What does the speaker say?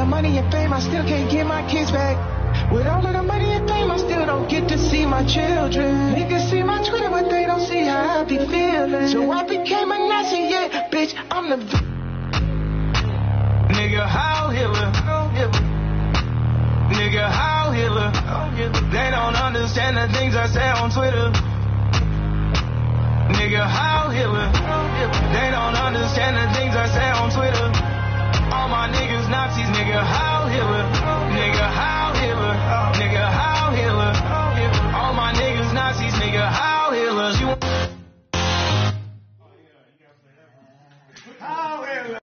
the money and fame, I still can't get my kids back. With all of the money and fame, I still don't get to see my children. Niggas see my Twitter, but they don't see how I be feeling. So I became a Nazi, yeah, bitch, I'm the nigga, how Hitler? Nigga, how Hitler? They don't understand the things I say on Twitter. Nigga, how Hitler? They don't understand the things I say on Twitter. All my niggas Nazis, nigga, how Hitler? Nigga,